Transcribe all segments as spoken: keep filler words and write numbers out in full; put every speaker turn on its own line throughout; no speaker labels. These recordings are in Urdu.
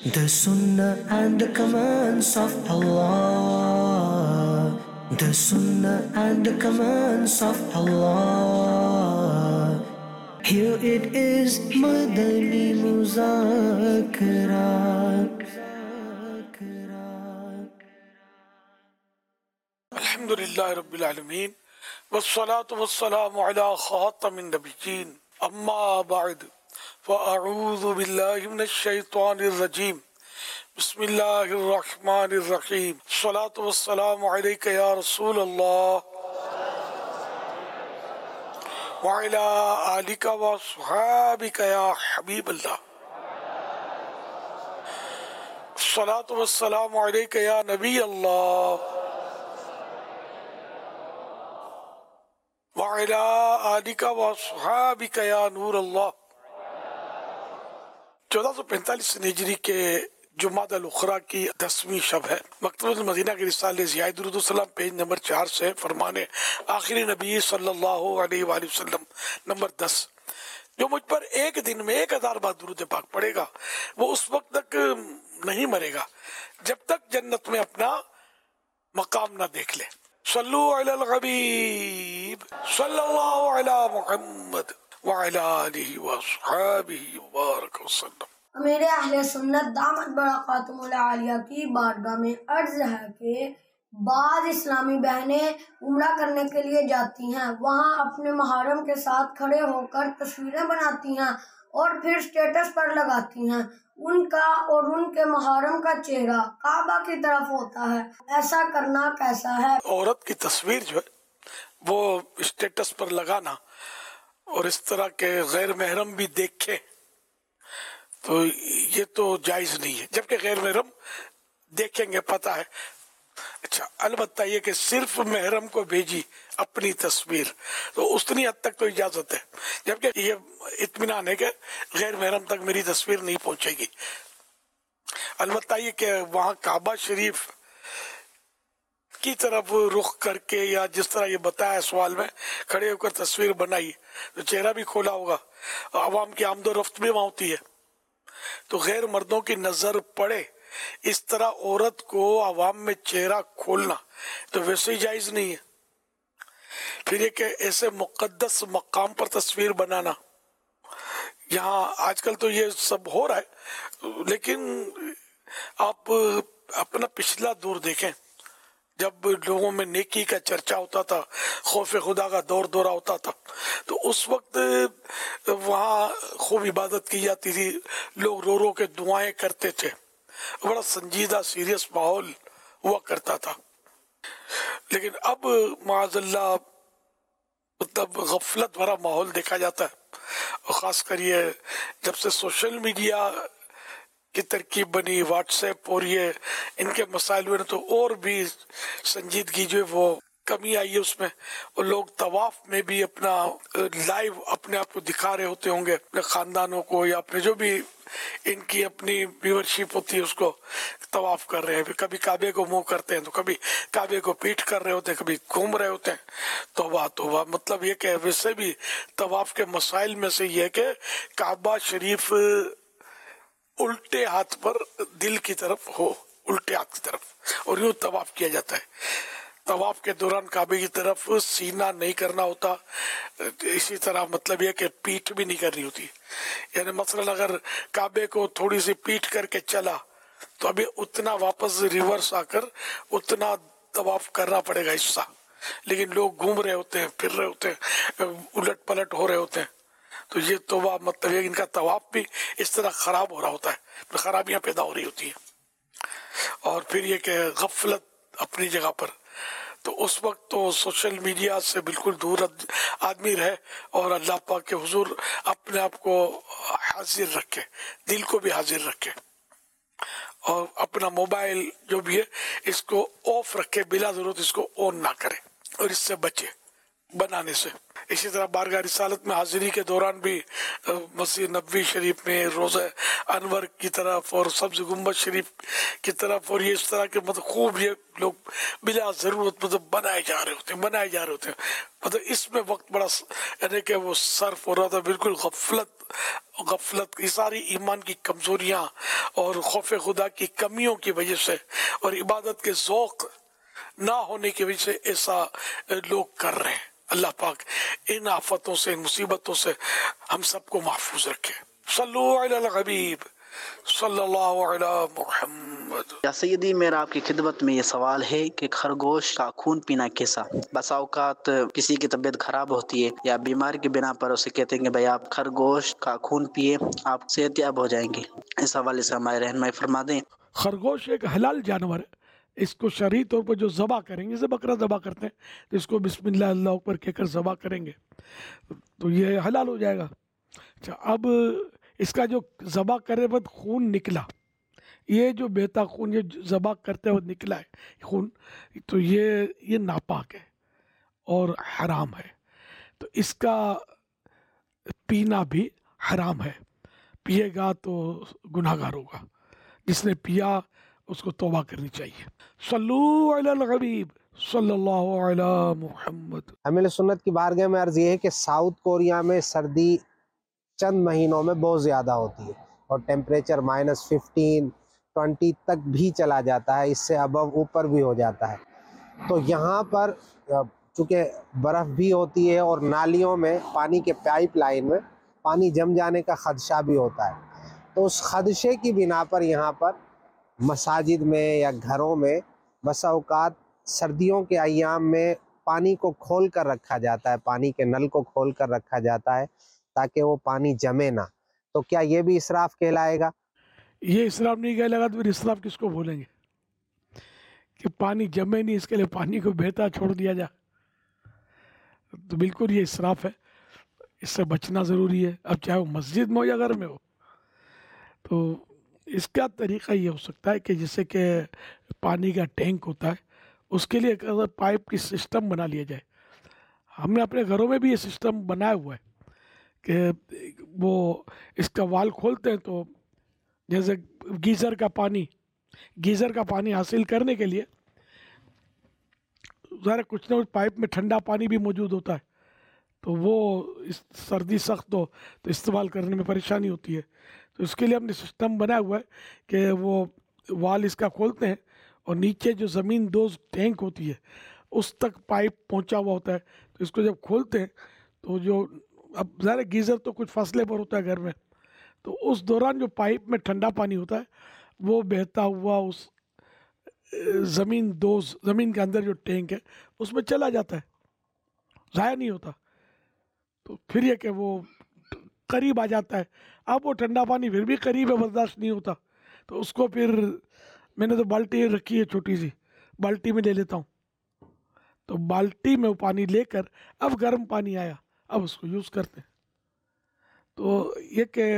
The Sunnah and the commands of Allah. The Sunnah and the commands of Allah. Here it is, Madani Muzakara.
Alhamdulillah Rabbil Alameen. Wassalatu wassalamu ala khatamin nabiyyin. Amma ba'd. فأعوذ بالله من الشيطان الرجيم. بسم الله الرحمن الرحيم. الصلاة والسلام عليك يا رسول الله وعلى آلك وصحابك يا حبيب الله. الصلاة والسلام عليك يا نبي الله وعلى آلك وصحابك يا نور الله. چودہ سو پینتالیس ہجری کے جمادی الاخری کی دسویں شب ہے. مکتبۃ المدینہ کے رسالے ضیاء درود السلام پیج نمبر چار سے فرمانے آخری نبی صلی اللہ علیہ وآلہ وسلم نمبر دس. جو مجھ پر ایک دن میں ایک ہزار بار درود پاک پڑے گا وہ اس وقت تک نہیں مرے گا جب تک جنت میں اپنا مقام نہ دیکھ لے. صلو علی الحبیب صلی اللہ علی محمد وعلی آلہ وصحابہ وبارک وسلم.
امیر اہل سنت دامت برکاتہم العالیہ کی بارگاہ میں عرض ہے کہ بعض اسلامی بہنیں عمرہ کرنے کے لیے جاتی ہیں، وہاں اپنے محرم کے ساتھ کھڑے ہو کر تصویریں بناتی ہیں اور پھر اسٹیٹس پر لگاتی ہیں. ان کا اور ان کے محرم کا چہرہ کعبہ کی طرف ہوتا ہے، ایسا کرنا کیسا ہے؟
عورت کی تصویر جو ہے وہ اسٹیٹس پر لگانا اور اس طرح کے غیر محرم بھی دیکھے تو یہ تو جائز نہیں ہے، جبکہ غیر محرم دیکھیں گے پتہ ہے. اچھا البتہ یہ کہ صرف محرم کو بھیجی اپنی تصویر تو اتنی حد تک تو اجازت ہے، جبکہ یہ اطمینان ہے کہ غیر محرم تک میری تصویر نہیں پہنچے گی. البتہ یہ کہ وہاں کعبہ شریف کی طرف رخ کر کے یا جس طرح یہ بتایا سوال میں کھڑے ہو کر تصویر بنائی تو چہرہ بھی کھولا ہوگا، عوام کی آمد و رفت بھی وہاں ہوتی ہے تو غیر مردوں کی نظر پڑے اس طرح عورت کو عوام میں چہرہ کھولنا تو ویسے ہی جائز نہیں ہے. پھر یہ کہ ایسے مقدس مقام پر تصویر بنانا، یہاں آج کل تو یہ سب ہو رہا ہے لیکن آپ اپنا پچھلا دور دیکھیں جب لوگوں میں نیکی کا چرچا ہوتا تھا، خوف خدا کا دور دورہ ہوتا تھا تو اس وقت وہاں خوب عبادت کی جاتی تھی، لوگ رو رو کے دعائیں کرتے تھے، بڑا سنجیدہ سیریس ماحول ہوا کرتا تھا. لیکن اب معاذ اللہ مطلب غفلت بھرا ماحول دیکھا جاتا ہے، اور خاص کر یہ جب سے سوشل میڈیا کی ترکیب بنی، واٹس ایپ اور یہ ان کے مسائل ہوئے تو اور بھی سنجیدگی جو ہے وہ کمی آئی ہے اس میں. اور لوگ طواف میں بھی اپنا لائیو اپنے آپ کو دکھا رہے ہوتے ہوں گے، اپنے خاندانوں کو یا اپنے جو بھی ان کی اپنی ویورشپ ہوتی ہے اس کو طواف کر رہے ہیں. کبھی کعبے کو منہ کرتے ہیں تو کبھی کعبے کو پیٹ کر رہے ہوتے ہیں، کبھی گھوم رہے ہوتے ہیں. توبہ توبہ. مطلب یہ کہ ویسے بھی طواف کے مسائل میں سے یہ کہ کعبہ شریف الٹے ہاتھ پر دل کی طرف ہو، الٹے ہاتھ کی طرف، اور یوں طواف کیا جاتا ہے. طواف کے دوران کعبے کی طرف سینہ نہیں کرنا ہوتا، اسی طرح مطلب یہ کہ پیٹھ بھی نہیں کرنی ہوتی. یعنی مثلا اگر کعبے کو تھوڑی سی پیٹھ کر کے چلا تو ابھی اتنا واپس ریورس آ کر اتنا طواف کرنا پڑے گا حصہ، لیکن لوگ گھوم رہے ہوتے ہیں، پھر رہے ہوتے ہیں، الٹ پلٹ ہو رہے ہوتے ہیں تو یہ توبہ مطلب ان کا طواف بھی اس طرح خراب ہو رہا ہوتا ہے، خرابیاں پیدا ہو رہی ہوتی ہیں. اور پھر یہ کہ غفلت اپنی جگہ پر، تو اس وقت تو سوشل میڈیا سے بالکل دور آدمی رہے اور اللہ پاک کے حضور اپنے آپ کو حاضر رکھے، دل کو بھی حاضر رکھے اور اپنا موبائل جو بھی ہے اس کو آف رکھے، بلا ضرورت اس کو آن نہ کرے اور اس سے بچے بنانے سے. اسی طرح بارگاہ رسالت میں حاضری کے دوران بھی مسجد نبوی شریف میں روزہ انور کی طرف اور سبز گنبد شریف کی طرف، اور یہ اس طرح کے مطلب خوب یہ لوگ بلا ضرورت مطلب بنائے جا رہے ہوتے ہیں بنائے جا رہے ہوتے ہیں مطلب اس میں وقت بڑا یعنی کہ وہ صرف ہو رہا تھا، بالکل غفلت غفلت یہ ساری ایمان کی کمزوریاں اور خوف خدا کی کمیوں کی وجہ سے اور عبادت کے ذوق نہ ہونے کی وجہ سے ایسا لوگ کر رہے ہیں۔ اللہ پاک ان آفتوں سے ان مصیبتوں سے ہم سب کو محفوظ رکھے۔ صلو علی الحبیب صلی اللہ علی محمد۔
یا سیدی، میرا آپ کی خدمت میں یہ سوال ہے کہ خرگوش کا خون پینا کیسا؟ بسا اوقات کسی کی طبیعت خراب ہوتی ہے یا بیماری کی بنا پر اسے کہتے ہیں کہ بھائی آپ خرگوش کا خون پیے، آپ صحت یاب ہو جائیں گے، اس حوالے سے ہمارے رہنمائی فرما دیں۔
خرگوش ایک حلال جانور ہے، اس کو شرعی طور پر جو ذبح کریں گے، جیسے بکرا ذبح کرتے ہیں تو اس کو بسم اللہ اللہ اکبر کہہ کر ذبح کریں گے تو یہ حلال ہو جائے گا۔ اچھا، اب اس کا جو ذبح کرے وقت خون نکلا، یہ جو بہتا خون یہ ذبح کرتے وقت نکلا ہے خون، تو یہ یہ ناپاک ہے اور حرام ہے، تو اس کا پینا بھی حرام ہے، پیے گا تو گناہ گار ہوگا۔ جس نے پیا اس کو توبہ کرنی چاہیے۔ صلو علی الحبیب صلی اللہ علی محمد۔
حامل سنت کی بارگاہ میں عرض یہ ہے کہ ساؤتھ کوریا میں سردی چند مہینوں میں بہت زیادہ ہوتی ہے اور ٹیمپریچر مائنس ففٹین ٹوینٹی تک بھی چلا جاتا ہے، اس سے ابو اوپر بھی ہو جاتا ہے۔ تو یہاں پر چونکہ برف بھی ہوتی ہے اور نالیوں میں پانی کے پائپ لائن میں پانی جم جانے کا خدشہ بھی ہوتا ہے، تو اس خدشے کی بنا پر یہاں پر مساجد میں یا گھروں میں بسا اوقات سردیوں کے ایام میں پانی کو کھول کر رکھا جاتا ہے، پانی کے نل کو کھول کر رکھا جاتا ہے تاکہ وہ پانی جمے نہ۔ تو کیا یہ بھی اسراف کہلائے گا؟
یہ اسراف نہیں کہلائے گا تو پھر اسراف کس کو بولیں گے کہ پانی جمے نہیں، اس کے لیے پانی کو بہتا چھوڑ دیا جا، تو بالکل یہ اسراف ہے، اس سے بچنا ضروری ہے۔ اب چاہے وہ مسجد میں ہو یا گھر میں ہو، تو اس کا طریقہ یہ ہو سکتا ہے کہ جیسے کہ پانی کا ٹینک ہوتا ہے، اس کے لیے اگر پائپ کی سسٹم بنا لیا جائے۔ ہم نے اپنے گھروں میں بھی یہ سسٹم بنایا ہوا ہے کہ وہ اس کا وال کھولتے ہیں تو جیسے گیزر کا پانی گیزر کا پانی حاصل کرنے کے لیے ذرا کچھ نہ کچھ پائپ میں ٹھنڈا پانی بھی موجود ہوتا ہے، تو وہ اس سردی سخت ہو تو استعمال کرنے میں پریشانی ہوتی ہے، تو اس کے لیے ہم نے سسٹم بنایا ہوا ہے کہ وہ وال اس کا کھولتے ہیں اور نیچے جو زمین دوز ٹینک ہوتی ہے اس تک پائپ پہنچا ہوا ہوتا ہے، تو اس کو جب کھولتے ہیں تو جو اب ظاہر گیزر تو کچھ فاصلے پر ہوتا ہے گھر میں، تو اس دوران جو پائپ میں ٹھنڈا پانی ہوتا ہے وہ بہتا ہوا اس زمین دوز زمین کے اندر جو ٹینک ہے اس میں چلا جاتا ہے، ضائع نہیں ہوتا، تو پھر یہ کہ وہ قریب آ جاتا ہے۔ اب وہ ٹھنڈا پانی پھر بھی قریب ہے، برداشت نہیں ہوتا، تو اس کو پھر میں نے تو بالٹی رکھی ہے چھوٹی سی، بالٹی میں لے لیتا ہوں، تو بالٹی میں وہ پانی لے کر اب گرم پانی آیا اب اس کو یوز کرتے ہیں۔ تو یہ کہ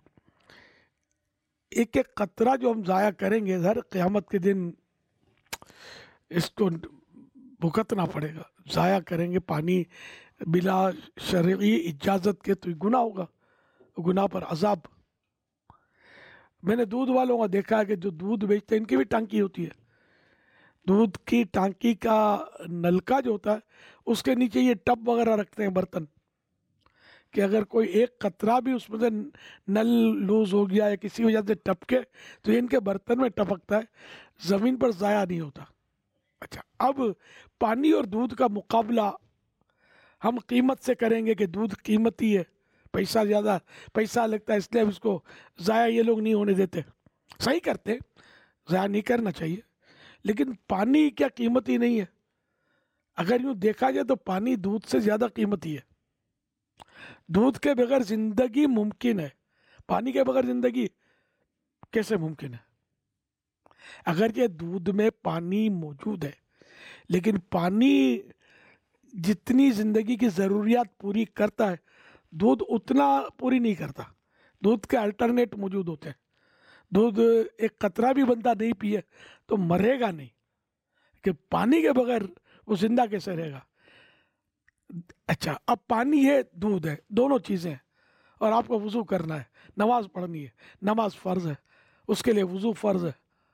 ایک ایک قطرہ جو ہم ضائع کریں گے ہر قیامت کے دن اس کو بھگتنا پڑے گا، ضائع کریں گے پانی بلا شرعی اجازت کے تو گناہ ہوگا، گناہ پر عذاب۔ میں نے دودھ والوں کا دیکھا ہے کہ جو دودھ بیچتے ہیں ان کی بھی ٹانکی ہوتی ہے، دودھ کی ٹانکی کا نلکا جو ہوتا ہے اس کے نیچے یہ ٹب وغیرہ رکھتے ہیں برتن، کہ اگر کوئی ایک قطرہ بھی اس میں سے نل لوز ہو گیا یا کسی وجہ سے ٹپکے تو یہ ان کے برتن میں ٹپکتا ہے، زمین پر ضائع نہیں ہوتا۔ اچھا، اب پانی اور دودھ کا مقابلہ ہم قیمت سے کریں گے کہ دودھ قیمتی ہے، پیسہ زیادہ پیسہ لگتا ہے، اس لیے اب اس کو ضائع یہ لوگ نہیں ہونے دیتے، صحیح کرتے، ضائع نہیں کرنا چاہیے، لیکن پانی کیا قیمتی نہیں ہے؟ اگر یوں دیکھا جائے تو پانی دودھ سے زیادہ قیمتی ہے، دودھ کے بغیر زندگی ممکن ہے، پانی کے بغیر زندگی کیسے ممکن ہے؟ اگر یہ دودھ میں پانی موجود ہے لیکن پانی جتنی زندگی کی ضروریات پوری کرتا ہے دودھ اتنا پوری نہیں کرتا، دودھ کے الٹرنیٹ موجود ہوتے ہیں، دودھ ایک قطرہ بھی بندہ نہیں پیے تو مرے گا نہیں، کہ پانی کے بغیر وہ زندہ کیسے رہے گا؟ اچھا اب پانی ہے دودھ ہے دونوں چیزیں ہیں اور آپ کو وضو کرنا ہے نماز پڑھنی ہے نماز فرض ہے اس کے لیے وضو فرض ہے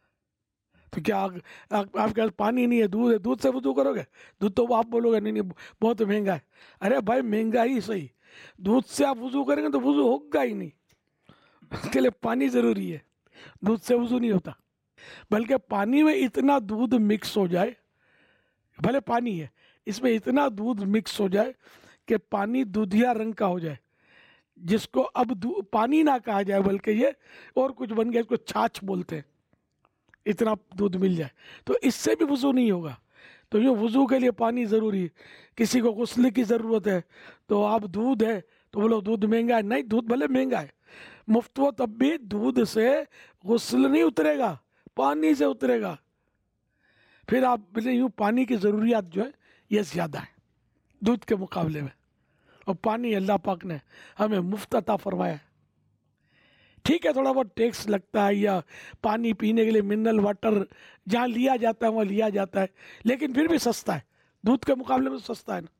تو کیا آپ آپ کے پاس پانی نہیں ہے دودھ ہے دودھ سے وضو کرو گے دودھ تو آپ بولو گے نہیں نہیں بہت مہنگا ہے ارے بھائی مہنگا ہی صحیح دودھ سے آپ وضو کریں گے تو وضو ہوگا ہی نہیں اس کے لیے پانی ضروری ہے دودھ سے وضو نہیں ہوتا بلکہ پانی میں اتنا دودھ مکس ہو جائے بھلے پانی ہے اس میں اتنا دودھ مکس ہو جائے کہ پانی دودھیا رنگ کا ہو جائے جس کو اب پانی نہ کہا جائے بلکہ یہ اور کچھ بن گیا اس کو چھاچھ بولتے ہیں اتنا دودھ مل جائے تو اس سے بھی وضو نہیں ہوگا تو یوں وضو کے لیے پانی ضروری ہے کسی کو غسل کی ضرورت ہے تو آپ دودھ ہے تو بولو دودھ مہنگا ہے نہیں دودھ بھلے مہنگا ہے مفت و تب بھی دودھ سے غسل نہیں اترے گا پانی سے اترے گا پھر آپ بولے یوں پانی کی ضروریات جو ہے یہ زیادہ ہے دودھ کے مقابلے میں اور پانی اللہ پاک نے ہمیں مفت عطا فرمایا ہے ٹھیک ہے تھوڑا بہت ٹیکس لگتا ہے یا پانی پینے کے لیے منرل واٹر جہاں لیا جاتا ہے وہاں لیا جاتا ہے لیکن پھر بھی سستا ہے دودھ کے مقابلے میں سستا ہے نا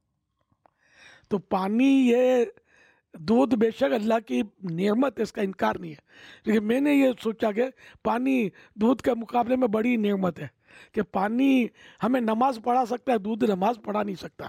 تو پانی یہ دودھ بے شک اللہ کی نعمت ہے اس کا انکار نہیں ہے لیکن میں نے یہ سوچا کہ پانی دودھ کے مقابلے میں بڑی نعمت ہے کہ پانی ہمیں نماز پڑھا سکتا ہے دودھ نماز پڑھا نہیں سکتا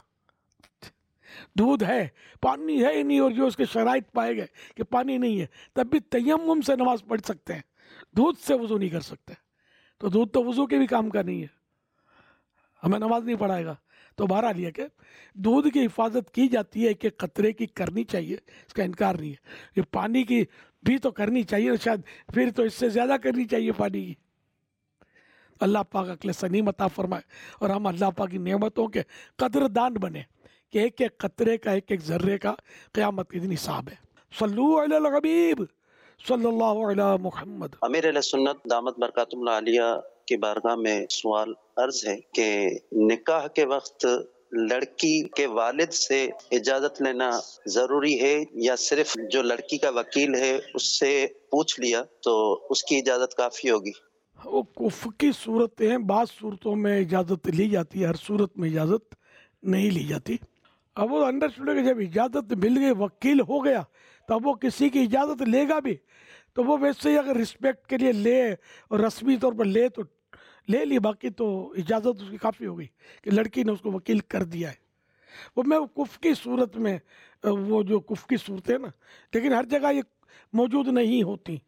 دودھ ہے پانی ہے ہی نہیں اور جو اس کے شرائط پائے گئے کہ پانی نہیں ہے تب بھی تیمم سے نماز پڑھ سکتے ہیں دودھ سے وضو نہیں کر سکتے تو دودھ تو وضو کے بھی کام کا نہیں ہے ہمیں نماز نہیں پڑھائے گا تو بہرحال یہ کہ دودھ کی حفاظت کی جاتی ہے کہ قطرے کی کرنی چاہیے اس کا انکار نہیں ہے یہ پانی کی بھی تو کرنی چاہیے شاید پھر تو اس سے زیادہ کرنی چاہیے پانی کی اللہ پاک عقل سلیم عطا فرمائے اور ہم اللہ پاک کی نعمتوں کے قدردان بنے کہ ایک ایک قطرے کا ایک ایک ذرے کا قیامت کے دن حساب ہے صلو علی الحبیب صلی اللہ علی محمد
امیر علیہ سنت دامت برکاتہ اللہ علیہ کی بارگاہ میں سوال عرض ہے کہ نکاح کے وقت لڑکی کے والد سے اجازت لینا ضروری ہے یا صرف جو لڑکی کا وکیل ہے اس سے پوچھ لیا تو اس کی اجازت کافی ہوگی؟
وہ کفر کی صورتیں ہیں بعض صورتوں میں اجازت لی جاتی ہے ہر صورت میں اجازت نہیں لی جاتی اب وہ انڈرسٹوڈ ہے کہ جب اجازت مل گئی وکیل ہو گیا تو اب وہ کسی کی اجازت لے گا بھی تو وہ ویسے ہی اگر رسپیکٹ کے لیے لے اور رسمی طور پر لے تو لے لی باقی تو اجازت اس کی کافی ہو گئی کہ لڑکی نے اس کو وکیل کر دیا ہے وہ میں کفر کی صورت میں وہ جو کفر کی صورتیں نا لیکن ہر جگہ یہ موجود نہیں ہوتی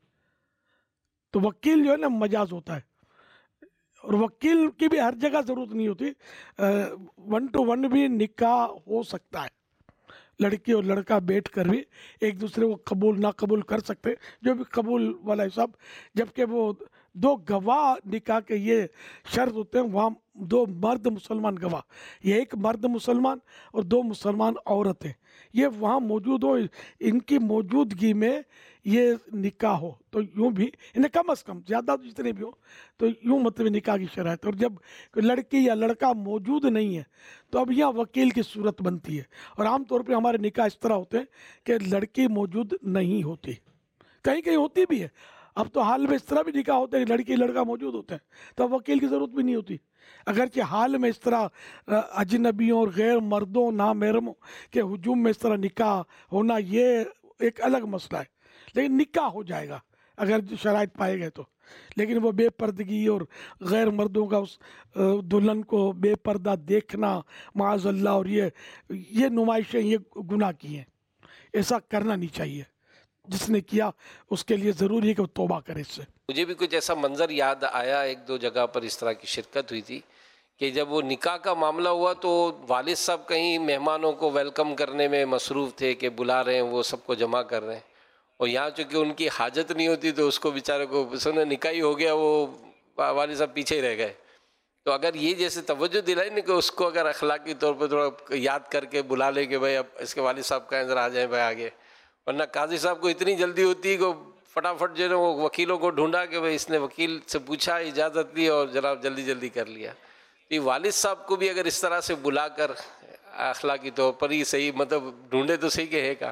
تو وکیل جو ہے نا مجاز ہوتا ہے اور وکیل کی بھی ہر جگہ ضرورت نہیں ہوتی ون ٹو ون بھی نکاح ہو سکتا ہے لڑکی اور لڑکا بیٹھ کر بھی ایک دوسرے کو قبول نہ قبول کر سکتے جو بھی قبول والا حساب جبکہ وہ دو گواہ نکاح کے یہ شرط ہوتے ہیں وہاں دو مرد مسلمان گواہ یہ ایک مرد مسلمان اور دو مسلمان عورتیں یہ وہاں موجود ہو ان کی موجودگی میں یہ نکاح ہو تو یوں بھی انہیں کم از کم زیادہ جتنے بھی ہو تو یوں مطلب نکاح کی شرائط اور جب لڑکی یا لڑکا موجود نہیں ہے تو اب یہاں وکیل کی صورت بنتی ہے اور عام طور پہ ہمارے نکاح اس طرح ہوتے ہیں کہ لڑکی موجود نہیں ہوتی کہیں کہیں ہوتی بھی ہے اب تو حال میں اس طرح بھی نکاح ہوتے ہیں کہ لڑکی لڑکا موجود ہوتے ہیں تو اب وکیل کی ضرورت بھی نہیں ہوتی اگرچہ حال میں اس طرح اجنبیوں اور غیر مردوں نامحرموں کے ہجوم میں اس طرح نکاح ہونا یہ ایک الگ مسئلہ ہے لیکن نکاح ہو جائے گا اگر شرائط پائے گئے تو لیکن وہ بے پردگی اور غیر مردوں کا اس دلہن کو بے پردہ دیکھنا معاذ اللہ اور یہ یہ نمائشیں یہ گناہ کی ہیں ایسا کرنا نہیں چاہیے جس نے کیا اس کے لیے ضروری ہے کہ وہ توبہ کرے اس سے
مجھے بھی کچھ ایسا منظر یاد آیا ایک دو جگہ پر اس طرح کی شرکت ہوئی تھی کہ جب وہ نکاح کا معاملہ ہوا تو والد صاحب کہیں مہمانوں کو ویلکم کرنے میں مصروف تھے کہ بلا رہے ہیں وہ سب کو جمع کر رہے ہیں اور یہاں چونکہ ان کی حاجت نہیں ہوتی تو اس کو بیچارے کو سنیں نکاح ہی ہو گیا وہ والد صاحب پیچھے ہی رہ گئے تو اگر یہ جیسے توجہ دلائی نا کہ اس کو اگر اخلاقی طور پہ تھوڑا یاد کر کے بلا لے کہ بھائی اب اس کے والد صاحب کہیں ذرا آ جائیں بھائی آگے ورنہ قاضی صاحب کو اتنی جلدی ہوتی ہے کہ فٹافٹ جو ہے وہ وکیلوں کو ڈھونڈا کہ بھائی اس نے وکیل سے پوچھا اجازت لی اور جناب جلدی جلدی کر لیا یہ والد صاحب کو بھی اگر اس طرح سے بلا کر اخلاقی طور پر ہی صحیح مطلب ڈھونڈے تو صحیح کہ ہے کا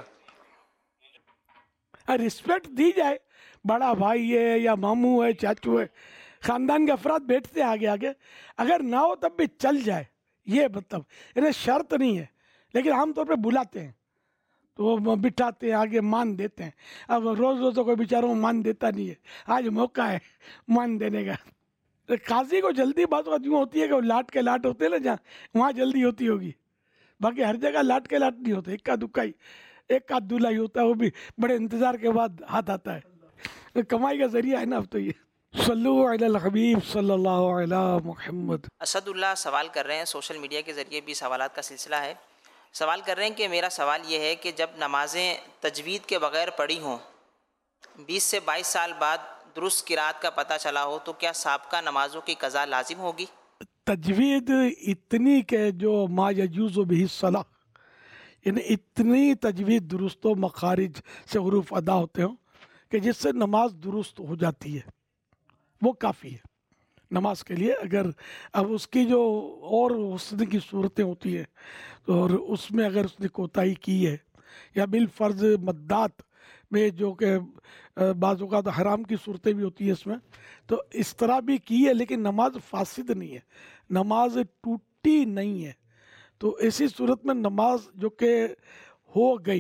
رسپیکٹ دی جائے بڑا بھائی ہے یا ماموں ہے چاچو ہے خاندان کے افراد بیٹھتے آگے آگے اگر نہ ہو تب بھی چل جائے یہ مطلب انہیں شرط نہیں ہے لیکن عام طور پہ بلاتے ہیں تو وہ بٹھاتے ہیں آگے مان دیتے ہیں. اب روز روز تو کوئی بیچاروں مان دیتا نہیں ہے, آج موقع ہے مان دینے کا. قاضی کو جلدی بات یوں ہوتی ہے کہ وہ لاٹ کے لاٹ ہوتے ہیں نا جہاں, وہاں جلدی ہوتی ہوگی, باقی ہر جگہ لاٹ کے لاٹ نہیں ہوتے, ایک کا دکا ہی ایک کا دلہا ہی ہوتا ہے, وہ بھی بڑے انتظار کے بعد ہاتھ آتا ہے. کمائی کا ذریعہ ہے نا اب تو یہ. صلو علی الحبیب صلی اللہ علی محمد.
اسد اللہ سوال کر رہے ہیں, سوشل میڈیا کے ذریعے بھی سوالات کا سلسلہ ہے. سوال کر رہے ہیں کہ میرا سوال یہ ہے کہ جب نمازیں تجوید کے بغیر پڑھی ہوں, بیس سے بائیس سال بعد درست قرات کا پتہ چلا ہو, تو کیا سابقہ نمازوں کی قضا لازم ہوگی؟
تجوید اتنی کہ جو ما یجوز بہ الصلاۃ, یعنی اتنی تجوید درست و مخارج سے حروف ادا ہوتے ہوں کہ جس سے نماز درست ہو جاتی ہے, وہ کافی ہے نماز کے لیے. اگر اب اس کی جو اور حسن کی صورتیں ہوتی ہیں تو اور اس میں اگر اس نے کوتاہی کی ہے, یا بالفرض مدات میں جو کہ بعض اوقات حرام کی صورتیں بھی ہوتی ہیں اس میں, تو اس طرح بھی کی ہے, لیکن نماز فاسد نہیں ہے, نماز ٹوٹی نہیں ہے. تو ایسی صورت میں نماز جو کہ ہو گئی,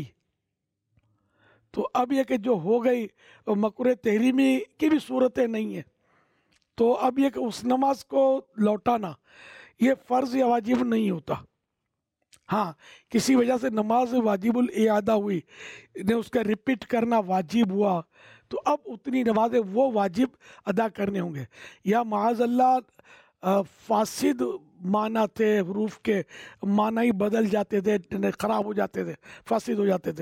تو اب یہ کہ جو ہو گئی مکروہ تحریمی کی بھی صورتیں نہیں ہیں, تو اب یہ کہ اس نماز کو لوٹانا یہ فرض یا واجب نہیں ہوتا. ہاں کسی وجہ سے نماز واجب الاعادہ ہوئی, نے اس کا ریپیٹ کرنا واجب ہوا, تو اب اتنی نمازیں وہ واجب ادا کرنے ہوں گے. یا معاذ اللہ فاسد معنی تھے, حروف کے معنی ہی بدل جاتے تھے, خراب ہو جاتے تھے, فاسد ہو جاتے تھے,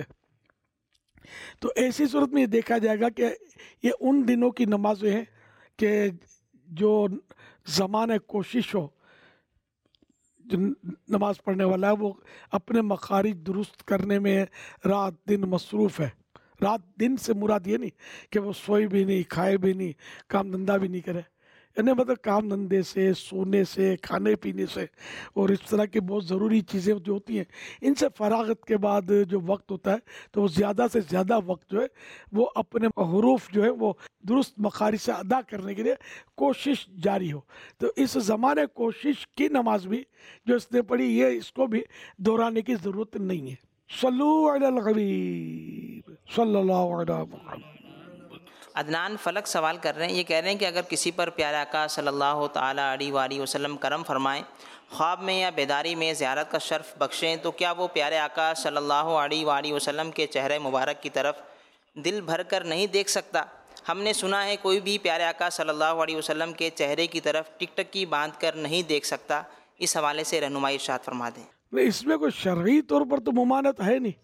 تو ایسی صورت میں یہ دیکھا جائے گا کہ یہ ان دنوں کی نمازیں ہیں کہ جو زمانہ کوشش ہو, جو نماز پڑھنے والا ہے وہ اپنے مخارج درست کرنے میں رات دن مصروف ہے. رات دن سے مراد یہ نہیں کہ وہ سوئے بھی نہیں, کھائے بھی نہیں, کام دھندہ بھی نہیں کرے, یعنی مطلب کام دھندے سے, سونے سے, کھانے پینے سے اور اس طرح کی بہت ضروری چیزیں جو ہوتی ہیں, ان سے فراغت کے بعد جو وقت ہوتا ہے تو وہ زیادہ سے زیادہ وقت جو ہے وہ اپنے حروف جو ہے وہ درست مخارج سے ادا کرنے کے لیے کوشش جاری ہو. تو اس زمانے کوشش کی نماز بھی جو اس نے پڑھی, یہ اس کو بھی دہرانے کی ضرورت نہیں ہے. صلو علی الحبیب صلی اللہ علیہ محمد.
عدنان فلک سوال کر رہے ہیں, یہ کہہ رہے ہیں کہ اگر کسی پر پیارے آقا صلی اللہ تعالیٰ علیہ وآلہ وسلم کرم فرمائیں, خواب میں یا بیداری میں زیارت کا شرف بخشیں, تو کیا وہ پیارے آقا صلی اللہ علیہ وآلہ وسلم کے چہرے مبارک کی طرف دل بھر کر نہیں دیکھ سکتا؟ ہم نے سنا ہے کوئی بھی پیارے آقا صلی اللہ علیہ وسلم کے چہرے کی طرف ٹک ٹکی باندھ کر نہیں دیکھ سکتا. اس حوالے سے رہنمائی ارشاد فرما دیں.
اس میں کوئی شرعی طور پر تو ممانعت ہے نہیں,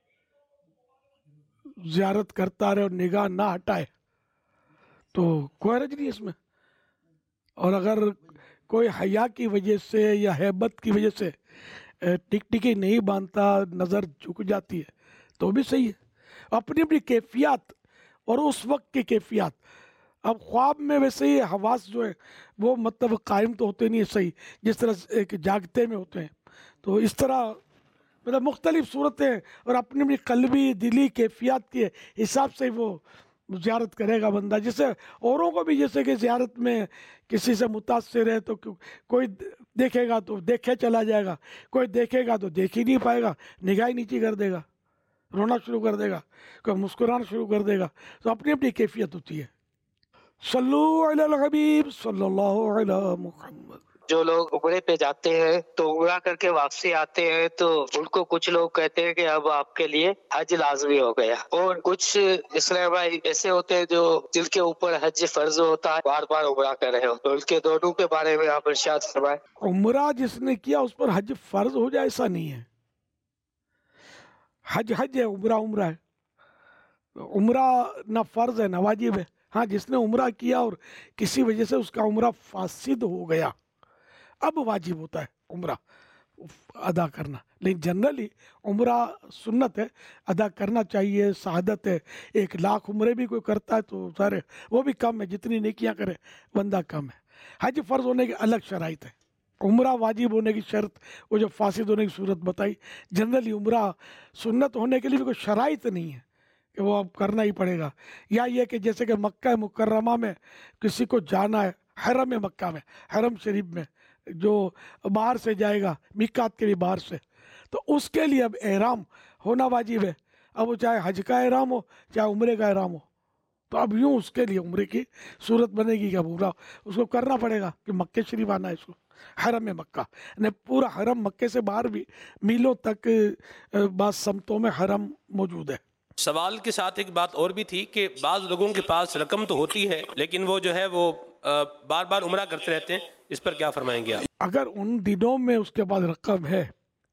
زیارت کرتا رہے اور نگاہ نہ ہٹائے تو کوئی حرج نہیں اس میں. اور اگر کوئی حیا کی وجہ سے یا ہیبت کی وجہ سے ٹک ٹکی نہیں باندھتا, نظر جھک جاتی ہے, تو بھی صحیح ہے. اپنی اپنی کیفیات اور اس وقت کی کیفیات. اب خواب میں ویسے ہی حواس جو ہیں وہ مطلب قائم تو ہوتے نہیں صحیح, جس طرح ایک جاگتے میں ہوتے ہیں, تو اس طرح مطلب مختلف صورتیں اور اپنی اپنی قلبی دلی کیفیات کے حساب سے وہ زیارت کرے گا بندہ. جسے اوروں کو بھی جیسے کہ زیارت میں کسی سے متاثر ہے تو کوئی دیکھے گا تو دیکھے چلا جائے گا, کوئی دیکھے گا تو دیکھ ہی نہیں پائے گا, نگاہ ہی نیچی کر دے گا, رونا شروع کر دے گا, کوئی مسکرانا شروع کر دے گا. تو اپنی اپنی کیفیت ہوتی ہے. صلو علی الحبیب صلی اللہ علی محمد.
جو لوگ عمرے پہ جاتے ہیں تو عمرہ کر کے واپسی آتے ہیں تو ان کو کچھ لوگ کہتے ہیں کہ اب آپ کے لیے حج لازمی ہو گیا, اور کچھ اسلام بھائی ایسے ہوتے ہیں جو جن کے اوپر حج فرض ہوتا ہے بار بار عمرہ کر رہے ہو, تو ان کے دونوں کے بارے میں آپ ارشاد فرمائیں.
عمرہ جس نے کیا اس پر حج فرض ہو جائے ایسا نہیں ہے. حج حج ہے, عمرہ عمرہ ہے. عمرہ نہ فرض ہے نہ واجب ہے. ہاں جس نے عمرہ کیا اور کسی وجہ سے اس کا عمرہ فاسد ہو گیا, اب واجب ہوتا ہے عمرہ ادا کرنا. لیکن جنرلی عمرہ سنت ہے, ادا کرنا چاہیے, سعادت ہے. ایک لاکھ عمرے بھی کوئی کرتا ہے تو سارے وہ بھی کم ہے, جتنی نیکیاں کرے بندہ کم ہے. حج فرض ہونے کی الگ شرائط ہے, عمرہ واجب ہونے کی شرط وہ جو فاسد ہونے کی صورت بتائی. جنرلی عمرہ سنت ہونے کے لیے بھی کوئی شرائط نہیں ہے کہ وہ اب کرنا ہی پڑے گا. یا یہ کہ جیسے کہ مکہ مکرمہ میں کسی کو جانا ہے, حرم مکہ میں, حرم شریف میں جو باہر سے جائے گا, میقات کے بھی باہر سے, تو اس کے لیے اب احرام ہونا واجب ہے، اب وہ چاہے حج کا احرام ہو چاہے عمرے کا احرام ہو، تو اب یوں اس کے لیے عمرے کی صورت بنے گی کہ اب عمرہ اس کو کرنا پڑے گا کہ مکہ شریف آنا ہے اس کو، حرم مکہ، یعنی پورا حرم مکے سے باہر بھی میلوں تک بعض سمتوں میں حرم موجود ہے۔
سوال کے ساتھ ایک بات اور بھی تھی کہ بعض لوگوں کے پاس رقم تو ہوتی ہے لیکن وہ جو ہے وہ بار بار عمرہ کرتے رہتے ہیں، اس پر کیا فرمائیں گے آپ؟
اگر ان دنوں میں اس کے پاس رقم ہے،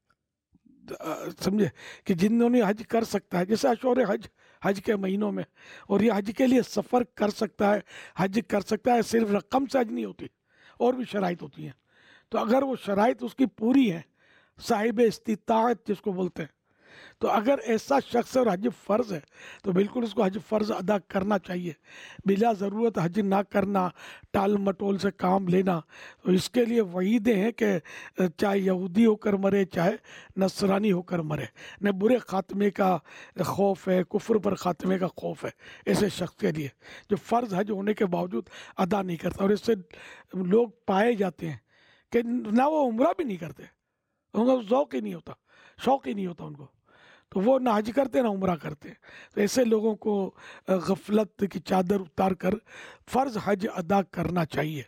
سمجھے کہ جنہوں نے حج کر سکتا ہے، جیسے اشور حج حج کے مہینوں میں، اور یہ حج کے لیے سفر کر سکتا ہے، حج کر سکتا ہے، صرف رقم سے حج نہیں ہوتی، اور بھی شرائط ہوتی ہیں، تو اگر وہ شرائط اس کی پوری ہیں، صاحب استطاعت جس کو بولتے ہیں، تو اگر ایسا شخص اور حج فرض ہے تو بالکل اس کو حج فرض ادا کرنا چاہیے، بلا ضرورت حج نہ کرنا، ٹال مٹول سے کام لینا، تو اس کے لیے وعیدیں ہیں کہ چاہے یہودی ہو کر مرے چاہے نصرانی ہو کر مرے، نہ برے خاتمے کا خوف ہے، کفر پر خاتمے کا خوف ہے ایسے شخص کے لیے جو فرض حج ہونے کے باوجود ادا نہیں کرتا، اور اس سے لوگ پائے جاتے ہیں کہ نہ وہ عمرہ بھی نہیں کرتے، ان کو ذوق ہی نہیں ہوتا، شوق ہی نہیں ہوتا ان کو، تو وہ نہ حج کرتے نہ عمرہ کرتے، تو ایسے لوگوں کو غفلت کی چادر اتار کر فرض حج ادا کرنا چاہیے،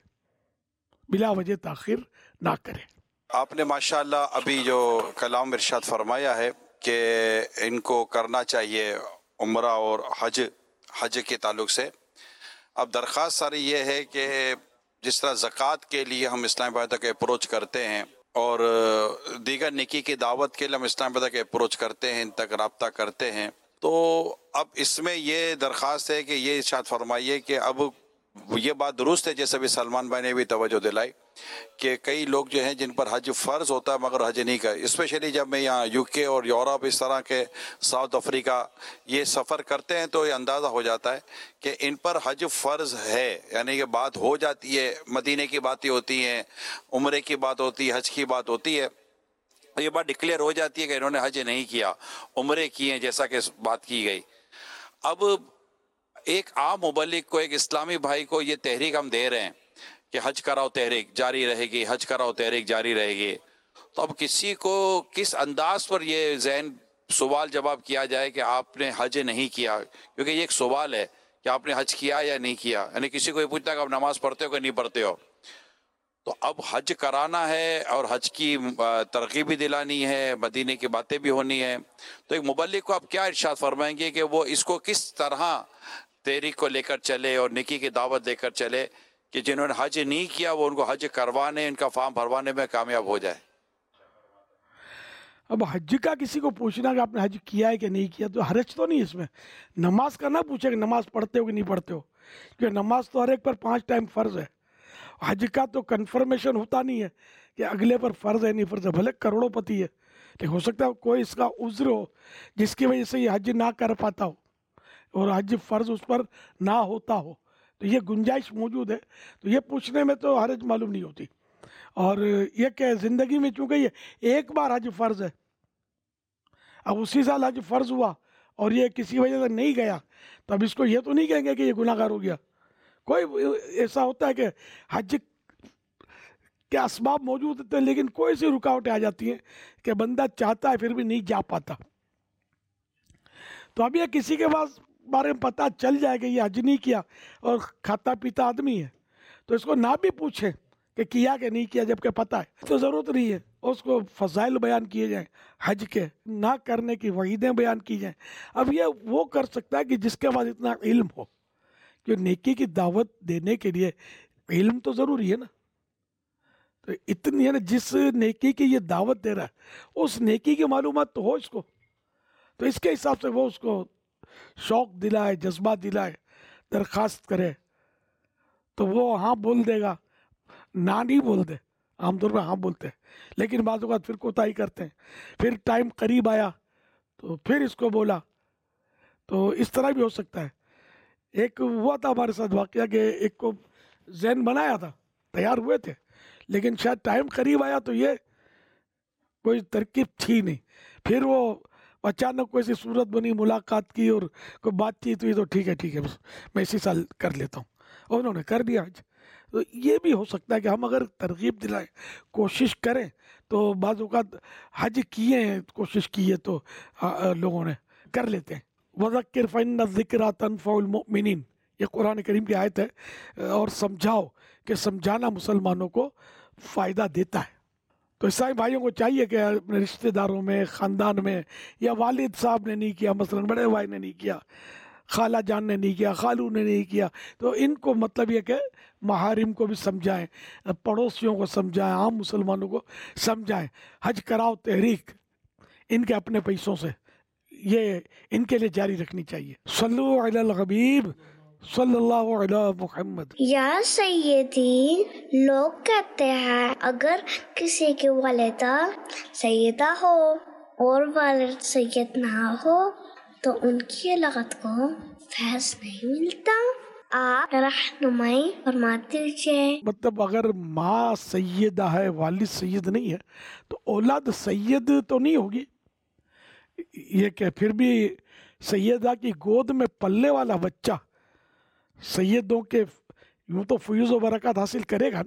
بلا وجہ تاخیر نہ کرے۔
آپ نے ماشاءاللہ ابھی جو کلام ارشاد فرمایا ہے کہ ان کو کرنا چاہیے عمرہ اور حج حج کے تعلق سے، اب درخواست ساری یہ ہے کہ جس طرح زکوٰۃ کے لیے ہم اسلام بھائی تک اپروچ کرتے ہیں اور دیگر نیکی کی دعوت کے لیے ہم اسلام بھائی تک اپروچ کرتے ہیں، ان تک رابطہ کرتے ہیں، تو اب اس میں یہ درخواست ہے کہ یہ ارشاد فرمائیے کہ اب یہ بات درست ہے جیسے بھی سلمان بھائی نے بھی توجہ دلائی کہ کئی لوگ جو ہیں جن پر حج فرض ہوتا ہے مگر حج نہیں کر، اسپیشلی جب میں یہاں یو کے اور یورپ اس طرح کے ساؤتھ افریقہ یہ سفر کرتے ہیں تو یہ اندازہ ہو جاتا ہے کہ ان پر حج فرض ہے، یعنی یہ بات ہو جاتی ہے، مدینے کی باتیں ہوتی ہیں، عمرے کی بات ہوتی ہے، حج کی بات ہوتی ہے، یہ بات ڈکلیئر ہو جاتی ہے کہ انہوں نے حج نہیں کیا، عمرے کیے ہیں جیسا کہ بات کی گئی۔ اب ایک عام مبلغ کو، ایک اسلامی بھائی کو یہ تحریک ہم دے رہے ہیں کہ حج کراؤ تحریک جاری رہے گی، حج کراؤ تحریک جاری رہے گی، تو اب کسی کو کس انداز پر یہ ذہن سوال جواب کیا جائے کہ آپ نے حج نہیں کیا، کیونکہ یہ ایک سوال ہے کہ آپ نے حج کیا یا نہیں کیا، یعنی کسی کو یہ پوچھتا ہے کہ آپ نماز پڑھتے ہو کہ نہیں پڑھتے ہو، تو اب حج کرانا ہے اور حج کی ترغیب بھی دلانی ہے، مدینے کی باتیں بھی ہونی ہے، تو ایک مبلغ کو آپ کیا ارشاد فرمائیں گے کہ وہ اس کو کس طرح تحریک کو لے کر چلے اور نیکی کی دعوت دے کر چلے کہ جنہوں نے حج نہیں کیا وہ ان کو حج کروانے، ان کا فارم بھروانے میں کامیاب ہو جائے؟
اب حج کا کسی کو پوچھنا کہ آپ نے حج کیا ہے کہ نہیں کیا تو حرج تو نہیں اس میں، نماز کا نہ پوچھے کہ نماز پڑھتے ہو کہ نہیں پڑھتے ہو، کیونکہ نماز تو ہر ایک پر پانچ ٹائم فرض ہے، حج کا تو کنفرمیشن ہوتا نہیں ہے کہ اگلے پر فرض ہے نہیں فرض ہے، بھلے کروڑوں پتی ہے لیکن ہو سکتا ہے کوئی اس کا عذر ہو جس کی وجہ سے یہ حج نہ کر پاتا ہو اور حج فرض اس پر نہ ہوتا ہو، تو یہ گنجائش موجود ہے، تو یہ پوچھنے میں تو حرج معلوم نہیں ہوتی، اور یہ کہ زندگی میں چونکہ یہ ایک بار حج فرض ہے، اب اسی سال حج فرض ہوا اور یہ کسی وجہ سے نہیں گیا تو اب اس کو یہ تو نہیں کہیں گے کہ یہ گناہ گار ہو گیا، کوئی ایسا ہوتا ہے کہ حج کے اسباب موجود ہوتے ہیں لیکن کوئی سی رکاوٹیں آ جاتی ہیں کہ بندہ چاہتا ہے پھر بھی نہیں جا پاتا، تو اب یہ کسی کے پاس بارے میں پتہ چل جائے کہ یہ حج نہیں کیا اور کھاتا پیتا آدمی ہے تو اس کو نہ بھی پوچھیں کہ کیا کہ نہیں کیا جبکہ پتہ ہے تو ضرورت نہیں ہے، اس کو فضائل بیان کیے جائیں حج کے، نہ کرنے کی وعیدیں بیان کی جائیں۔ اب یہ وہ کر سکتا ہے کہ جس کے پاس اتنا علم ہو، کہ نیکی کی دعوت دینے کے لیے علم تو ضروری ہے نا، تو اتنی ہے نا جس نیکی کی یہ دعوت دے رہا ہے اس نیکی کی معلومات تو ہو اس کو، تو اس کے حساب سے وہ اس کو شوق دلائے، جذبہ دلائے، درخواست کرے تو وہ ہاں بول دے گا، نہ نہیں بول دے، عام طور پہ ہاں بولتے ہیں لیکن بعض اوقات پھر کوتاہی کرتے ہیں، پھر ٹائم قریب آیا تو پھر اس کو بولا، تو اس طرح بھی ہو سکتا ہے۔ ایک ہوا تھا ہمارے ساتھ واقعہ کہ ایک کو ذہن بنایا تھا، تیار ہوئے تھے لیکن شاید ٹائم قریب آیا تو یہ کوئی ترکیب تھی نہیں، پھر وہ اچانک کوئی سی صورت بنی، ملاقات کی اور کوئی بات چیت ہوئی تو ٹھیک ہے ٹھیک ہے بس میں اسی سال کر لیتا ہوں، اور انہوں نے کر دیا آج، تو یہ بھی ہو سکتا ہے کہ ہم اگر ترغیب دلائیں، کوشش کریں، تو بعض اوقات حج کیے ہیں، کوشش کی ہے تو لوگوں نے کر لیتے ہیں۔ وَذَكِّرْ فَإِنَّ الذِّكْرَى تَنفَعُ الْمُؤْمِنِينَ، یہ قرآن کریم کی آیت ہے، اور سمجھاؤ کہ سمجھانا مسلمانوں کو فائدہ دیتا ہے۔ تو عیسائی بھائیوں کو چاہیے کہ اپنے رشتہ داروں میں، خاندان میں، یا والد صاحب نے نہیں کیا، مثلا بڑے بھائی نے نہیں کیا، خالہ جان نے نہیں کیا، خالو نے نہیں کیا، تو ان کو مطلب یہ کہ محارم کو بھی سمجھائیں، پڑوسیوں کو سمجھائیں، عام مسلمانوں کو سمجھائیں، حج کراؤ تحریک ان کے اپنے پیسوں سے، یہ ان کے لیے جاری رکھنی چاہیے۔ صلو علی الحبیب صلی اللہ علی محمد۔
یا سیدی، لوگ کہتے ہیں اگر کسی کی والدہ سیدہ ہو اور والد سید نہ ہو تو ان کی اولاد کو فیض نہیں ملتا، آپ رہنمائی فرما دیجیے۔
مطلب اگر ماں سیدہ ہے، والد سید نہیں ہے، تو اولاد سید تو نہیں ہوگی، یہ کہ پھر بھی سیدہ کی گود میں پلنے والا بچہ سیدوں کے یوں تو فیوز و برکات حاصل کرے گا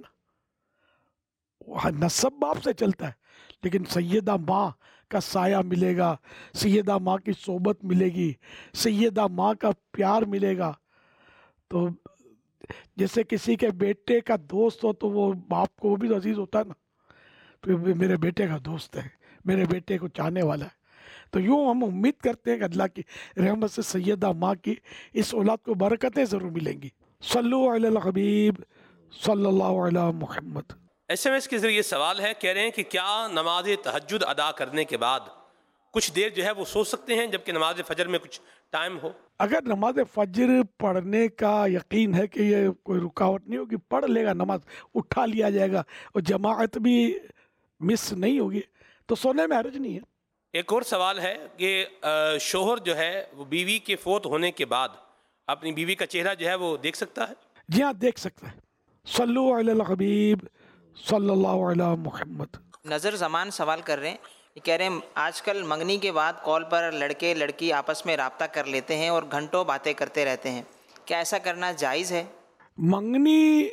نا، نسب باپ سے چلتا ہے، لیکن سیدہ ماں کا سایہ ملے گا، سیدہ ماں کی صحبت ملے گی، سیدہ ماں کا پیار ملے گا۔ تو جیسے کسی کے بیٹے کا دوست ہو تو وہ باپ کو بھی تو عزیز ہوتا ہے نا، تو میرے بیٹے کا دوست ہے، میرے بیٹے کو چاہنے والا ہے، تو یوں ہم امید کرتے ہیں کہ اللہ کی رحمت سے سیدہ ماں کی اس اولاد کو برکتیں ضرور ملیں گی۔ صلو علی الحبیب صلی اللہ علی محمد۔
ایس ایم ایس کے ذریعے سوال ہے، کہہ رہے ہیں کہ کیا نماز تہجد ادا کرنے کے بعد کچھ دیر جو ہے وہ سو سکتے ہیں جبکہ نماز فجر میں کچھ ٹائم ہو؟
اگر نماز فجر پڑھنے کا یقین ہے کہ یہ کوئی رکاوٹ نہیں ہوگی، پڑھ لے گا، نماز اٹھا لیا جائے گا اور جماعت بھی مس نہیں ہوگی، تو سونے میں حرج نہیں ہے۔
ایک اور سوال ہے کہ شوہر جو ہے وہ بیوی کے فوت ہونے کے بعد اپنی بیوی کا چہرہ جو ہے وہ دیکھ سکتا ہے؟
جی ہاں، دیکھ سکتا ہے۔ صلو علی الحبیب صلی اللہ علی محمد۔
نظر زمان سوال کر رہے ہیں، یہ کہہ رہے ہیں آج کل منگنی کے بعد کال پر لڑکے لڑکی آپس میں رابطہ کر لیتے ہیں اور گھنٹوں باتیں کرتے رہتے ہیں، کیا ایسا کرنا جائز ہے؟
منگنی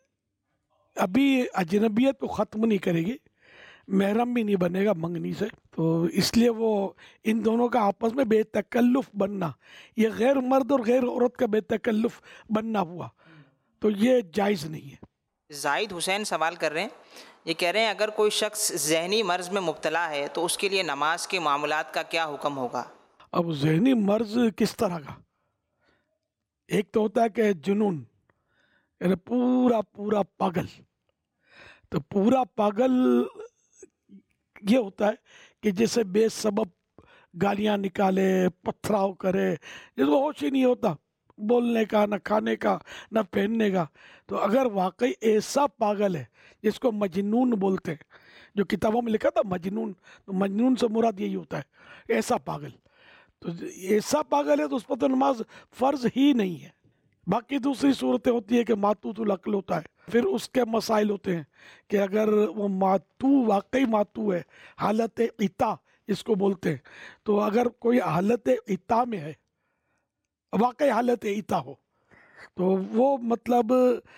ابھی اجنبیت کو ختم نہیں کرے گی، محرم بھی نہیں بنے گا منگنی سے، تو اس لیے وہ ان دونوں کا آپس میں بے تکلف بننا، یہ غیر مرد اور غیر عورت کا بے تکلف بننا ہوا، تو یہ جائز نہیں ہے۔
زاہد حسین سوال کر رہے ہیں، یہ کہہ رہے ہیں اگر کوئی شخص ذہنی مرض میں مبتلا ہے تو اس کے لیے نماز کے معاملات کا کیا حکم ہوگا؟
اب ذہنی مرض کس طرح کا؟ ایک تو ہوتا ہے کہ جنون، یعنی پورا پورا پاگل، تو پورا پاگل یہ ہوتا ہے کہ جیسے بے سبب گالیاں نکالے، پتھراؤ کرے، جس کو ہوش ہی نہیں ہوتا بولنے کا، نہ کھانے کا، نہ پہننے کا۔ تو اگر واقعی ایسا پاگل ہے جس کو مجنون بولتے ہیں، جو کتابوں میں لکھا تھا مجنون، تو مجنون سے مراد یہی ہوتا ہے، ایسا پاگل، تو ایسا پاگل ہے تو اس پر تو نماز فرض ہی نہیں ہے۔ باقی دوسری صورتیں ہوتی ہے کہ ماتوت العقل ہوتا ہے، پھر اس کے مسائل ہوتے ہیں کہ اگر وہ ماتو واقعی ماتو ہے، حالت عطا اس کو بولتے ہیں، تو اگر کوئی حالت عطا میں ہے، واقعی حالت عطا ہو، تو وہ مطلب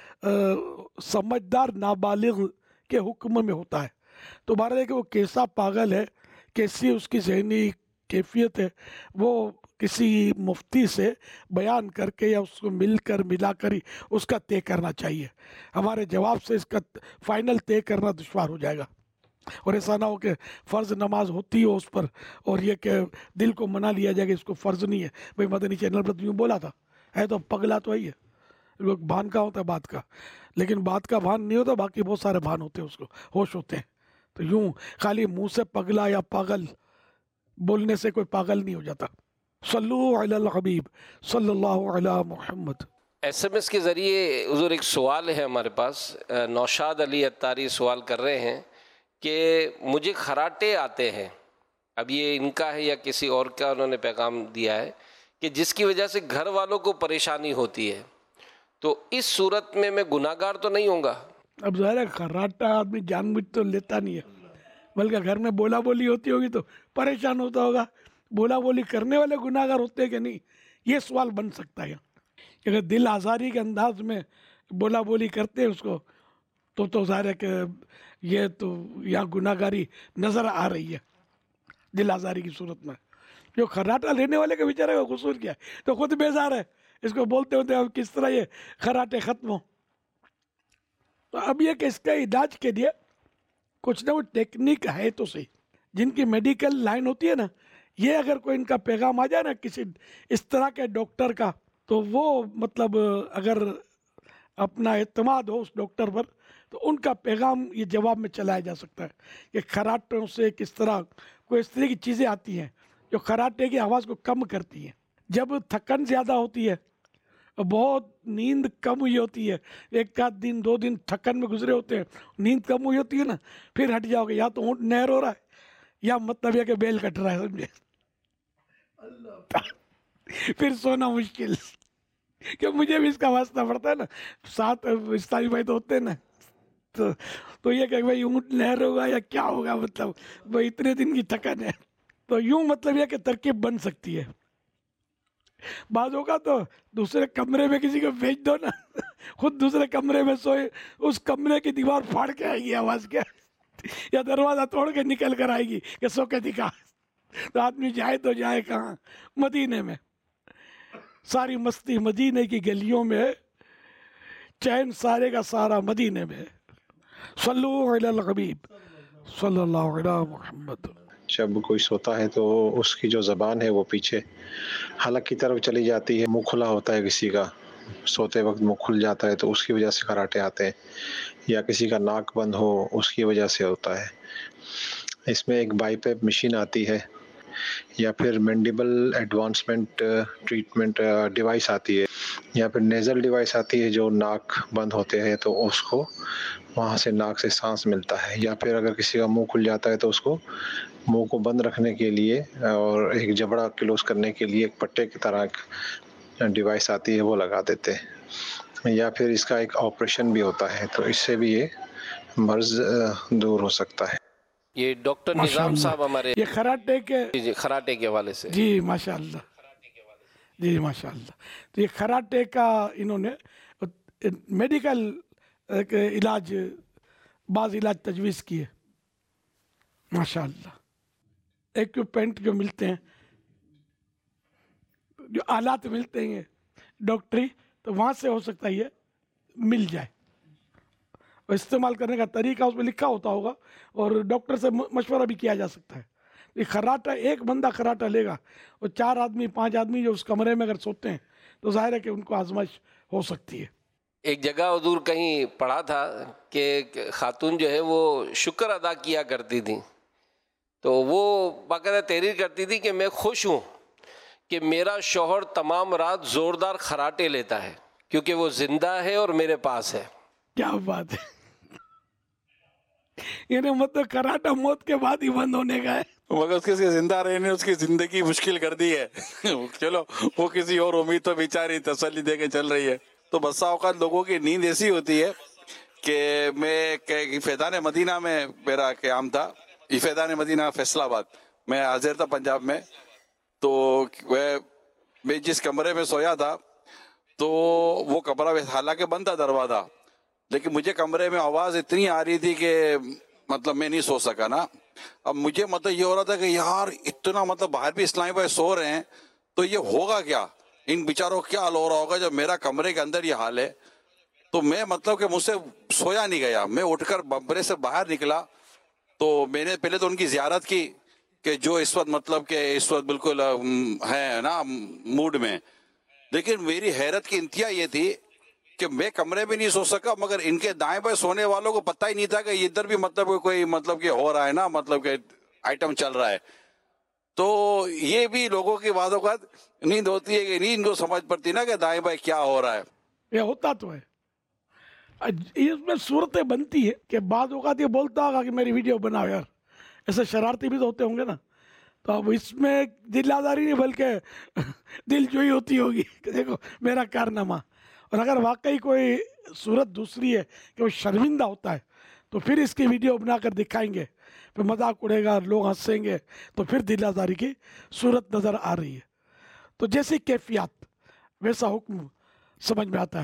سمجھدار نابالغ کے حکم میں ہوتا ہے۔ تو بہرحال ہے کہ وہ کیسا پاگل ہے، کیسی اس کی ذہنی کیفیت ہے، وہ کسی مفتی سے بیان کر کے یا اس کو مل کر ملا کر ہی اس کا طے کرنا چاہیے۔ ہمارے جواب سے اس کا فائنل طے کرنا دشوار ہو جائے گا، اور ایسا نہ ہو کہ فرض نماز ہوتی ہو اس پر اور یہ کہ دل کو منا لیا جائے کہ اس کو فرض نہیں ہے۔ بھائی مدنی چینل پر یوں بولا تھا، ہے تو پگلا تو ہی ہے، لوگ بھان کا ہوتا ہے بات کا، لیکن بات کا بھان نہیں ہوتا، باقی بہت سارے بھان ہوتے ہیں، اس کو ہوش ہوتے ہیں۔ تو یوں خالی منہ سے پگلا یا پاگل بولنے سے کوئی پاگل نہیں ہو جاتا۔ صلو علی الحبیب صلی اللہ علی محمد۔
ایس ایم ایس کے ذریعے حضور ایک سوال ہے ہمارے پاس، نوشاد علی اتاری سوال کر رہے ہیں کہ مجھے خراٹے آتے ہیں، اب یہ ان کا ہے یا کسی اور کا انہوں نے پیغام دیا ہے، کہ جس کی وجہ سے گھر والوں کو پریشانی ہوتی ہے، تو اس صورت میں میں گناہ گار تو نہیں ہوں گا؟
اب ظاہر ہے خراٹا آدمی جان بوجھ تو لیتا نہیں ہے، بلکہ گھر میں بولا بولی ہوتی ہوگی تو پریشان ہوتا ہوگا۔ بولا بولی کرنے والے گناہ گار ہوتے ہیں کہ نہیں، یہ سوال بن سکتا ہے کہ اگر دل آزاری کے انداز میں بولا بولی کرتے ہیں اس کو تو تو ظاہر ہے کہ یہ تو یہاں گناہ گاری نظر آ رہی ہے دل آزاری کی صورت میں. جو خراٹا لینے والے کا بیچارے کا قصور کیا ہے, تو خود بیزار ہے اس کو بولتے ہوتے اب کس طرح یہ خراٹے ختم ہو. تو اب یہ کہ اس کا علاج کے لیے کچھ نہ وہ ٹیکنیک ہے تو صحیح. جن کی میڈیکل لائن ہوتی ہے نا, یہ اگر کوئی ان کا پیغام آ جائے نا کسی اس طرح کے ڈاکٹر کا, تو وہ مطلب اگر اپنا اعتماد ہو اس ڈاکٹر پر تو ان کا پیغام یہ جواب میں چلایا جا سکتا ہے کہ خراٹوں سے کس طرح کوئی اس طرح کی چیزیں آتی ہیں جو خراٹے کی آواز کو کم کرتی ہیں. جب تھکن زیادہ ہوتی ہے, بہت نیند کم ہوئی ہوتی ہے, ایک آدھ دن دو دن تھکن میں گزرے ہوتے ہیں, نیند کم ہوئی ہوتی ہے نا, پھر ہٹ جاؤ گے یا تو اونٹ نہر ہو رہا ہے یا مطلب یہ کہ بیل کٹ رہا ہے, سمجھے, پھر سونا مشکل. کہ مجھے بھی اس کا واسطہ پڑتا ہے نا, سات اسلامی بھائی تو ہوتے ہیں نا, تو تو یہ کہ بھائی اونٹ نہر ہوگا یا کیا ہوگا, مطلب وہ اتنے دن کی تھکن ہے. تو یوں مطلب یہ کہ ترکیب بن سکتی ہے. بعض ہوگا تو دوسرے کمرے میں کسی کو بھیج دو نا, خود دوسرے کمرے میں سوئے, اس کمرے کی دیوار پھاڑ کے آئے گی آواز کیا, یا دروازہ توڑ کے نکل کر آئے گی کہ سو کے دکھا. تو آدمی جائے تو جائے کہاں, مدینے میں. ساری مستی مدینے کی گلیوں میں, چین سارے کا سارا مدینے میں. صلو علی الحبیب صلی اللہ علیہ محمد.
جب کوئی سوتا ہے تو اس کی جو زبان ہے وہ پیچھے حلق کی طرف چلی جاتی ہے. منہ کھلا ہوتا ہے کسی کا, سوتے وقت منہ کھل جاتا ہے تو اس کی وجہ سے خراٹے آتے ہیں, یا کسی کا ناک بند ہو اس کی وجہ سے ہوتا ہے. اس میں ایک بائی پیپ مشین آتی ہے, یا پھر مینڈیبل ایڈوانسمنٹ ٹریٹمنٹ ڈیوائس آتی ہے, یا پھر نیزل ڈیوائس آتی ہے جو ناک بند ہوتے ہیں تو اس کو وہاں سے ناک سے سانس ملتا ہے. یا پھر اگر کسی کا منہ کھل جاتا ہے تو اس کو منہ کو بند رکھنے کے لیے اور ایک جبڑا کلوز کرنے کے لیے ایک پٹے کی طرح ایک ڈیوائس آتی ہے, وہ لگا دیتے ہیں. یا پھر اس کا ایک آپریشن بھی ہوتا ہے, تو اس سے بھی یہ مرض دور ہو سکتا ہے.
یہ ڈاکٹر نظام صاحب ہمارے
یہ خراٹے کے
جی خراٹے کے حوالے سے,
جی ماشاء اللہ, جی ماشاء اللہ. تو یہ خراٹے کا انہوں نے میڈیکل علاج, بعض علاج تجویز کیے ماشاء اللہ. ایکوپمنٹ جو ملتے ہیں, جو آلات ملتے ہیں ڈاکٹری, تو وہاں سے ہو سکتا ہے یہ مل جائے. اور استعمال کرنے کا طریقہ اس میں لکھا ہوتا ہوگا, اور ڈاکٹر سے مشورہ بھی کیا جا سکتا ہے. یہ خراٹا ایک بندہ خراٹا لے گا, اور چار آدمی پانچ آدمی جو اس کمرے میں اگر سوتے ہیں تو ظاہر ہے کہ ان کو آزمائش ہو سکتی ہے.
ایک جگہ حضور کہیں پڑھا تھا کہ خاتون جو ہے وہ شکر ادا کیا کرتی تھی, تو وہ باقاعدہ تحریر کرتی تھی کہ میں خوش ہوں کہ میرا شوہر تمام رات زوردار خراٹے لیتا ہے کیونکہ وہ زندہ ہے اور میرے پاس ہے.
کیا بات ہے, یعنی مطلب خراٹا موت کے بعد ہی بند ہونے کا ہے,
مگر اس کے زندہ رہنے اس کی زندگی مشکل کر دی ہے. چلو وہ کسی اور امید تو بیچاری تسلی دے کے چل رہی ہے. تو بسا اوقات لوگوں کی نیند ایسی ہوتی ہے کہ میں فیضان مدینہ میں میرا قیام تھا, فیضان مدینہ فیصل آباد, میں حاضر تھا پنجاب میں. تو میں جس کمرے میں سویا تھا تو وہ کمرہ حالانکہ بند تھا دروازہ, لیکن مجھے کمرے میں آواز اتنی آ رہی تھی کہ مطلب میں نہیں سو سکا نا. اب مجھے مطلب یہ ہو رہا تھا کہ یار اتنا مطلب باہر بھی اسلامی بھائی سو رہے ہیں تو یہ ہوگا کیا, ان بیچاروں کو کیا حال ہو رہا ہوگا جب میرا کمرے کے اندر یہ حال ہے. تو میں مطلب کہ مجھ سے سویا نہیں گیا, میں اٹھ کر کمرے سے باہر نکلا تو میں نے پہلے تو ان کی زیارت کی کہ جو اس وقت مطلب کہ اس وقت بالکل ہے نا موڈ میں. لیکن میری حیرت کی انتہا یہ تھی کہ میں کمرے میں نہیں سو سکا, مگر ان کے دائیں بائیں سونے والوں کو پتہ ہی نہیں تھا کہ ادھر بھی مطلب کوئی مطلب کہ ہو رہا ہے نا, مطلب کہ آئٹم چل رہا ہے. تو یہ بھی لوگوں کی بعض اوقات نیند ہوتی ہے کہ نیند کو سمجھ پڑتی نا کہ دائیں بائیں کیا ہو رہا ہے.
یہ ہوتا تو ہے, اس میں صورتیں بنتی ہے کہ بعض اوقات یہ بولتا ہوگا کہ میری ویڈیو بناؤ یار, ایسے شرارتی بھی تو ہوتے ہوں گے نا. تو اب اس میں دل آزاری نہیں بلکہ دل جوئی ہوتی ہوگی کہ دیکھو میرا کارنامہ. اور اگر واقعی کوئی صورت دوسری ہے کہ وہ شرمندہ ہوتا ہے تو پھر اس کی ویڈیو بنا کر دکھائیں گے, پھر مذاق اڑے گا, لوگ ہنسیں گے, تو پھر دل آزاری کی صورت نظر آ رہی ہے. تو جیسی کیفیات ویسا حکم سمجھ میں آتا ہے.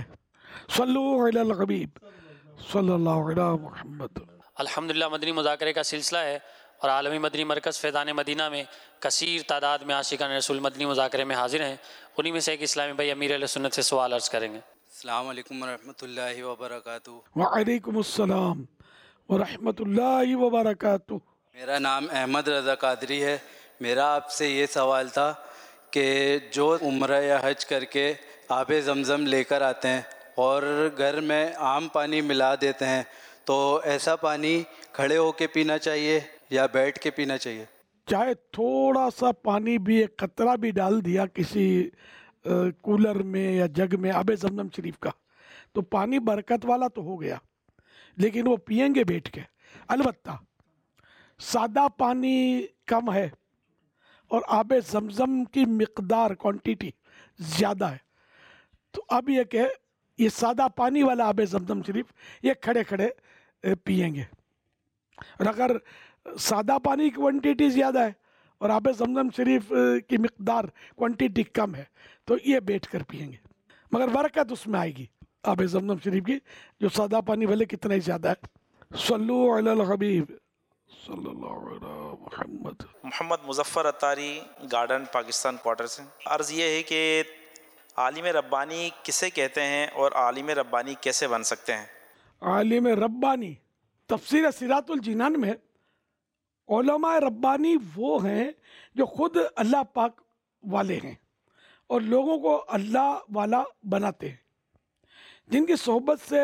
صلو علی الحبیب صلی اللہ علی محمد۔
الحمدللہ مدنی مذاکرے کا سلسلہ ہے اور عالمی مدنی مرکز فیضان مدینہ میں کثیر تعداد میں عاشقان رسول مدنی مذاکرے میں حاضر ہیں۔ انہی میں سے ایک اسلامی بھائی امیر اہل سنت سے سوال عرض کریں گے۔
السلام علیکم ورحمۃ اللہ وبرکاتہ۔
وعلیکم السلام ورحمۃ اللہ وبرکاتہ۔
میرا نام احمد رضا قادری ہے۔ میرا آپ سے یہ سوال تھا کہ جو عمرہ یا حج کر کے آب زمزم لے کر آتے ہیں اور گھر میں عام پانی ملا دیتے ہیں تو ایسا پانی کھڑے ہو کے پینا چاہیے یا بیٹھ کے پینا چاہیے؟
چاہے تھوڑا سا پانی بھی ایک قطرہ بھی ڈال دیا کسی کولر میں یا جگ میں آب زمزم شریف کا تو پانی برکت والا تو ہو گیا، لیکن وہ پئیں گے بیٹھ کے۔ البتہ سادہ پانی کم ہے اور آب زمزم کی مقدار کوانٹیٹی زیادہ ہے، تو اب یہ کہ یہ سادہ پانی والا آب زمزم شریف یہ کھڑے کھڑے پئیں گے، اور اگر سادہ پانی کی کوانٹیٹی زیادہ ہے اور آب زمزم شریف کی مقدار کوانٹیٹی کم ہے تو یہ بیٹھ کر پئیں گے، مگر برکت اس میں آئے گی آب زمزم شریف کی، جو سادہ پانی والے کتنا ہی زیادہ ہے۔ صلو علی الحبیب صلی اللہ علیہ محمد۔
محمد مظفر اتاری گارڈن پاکستان کوارٹر سے۔ عرض یہ ہے کہ عالم ربانی کسے کہتے ہیں اور عالم ربانی کیسے بن سکتے ہیں؟
عالم ربانی تفسیر صراط الجنان میں علماء ربانی وہ ہیں جو خود اللہ پاک والے ہیں اور لوگوں کو اللہ والا بناتے ہیں، جن کی صحبت سے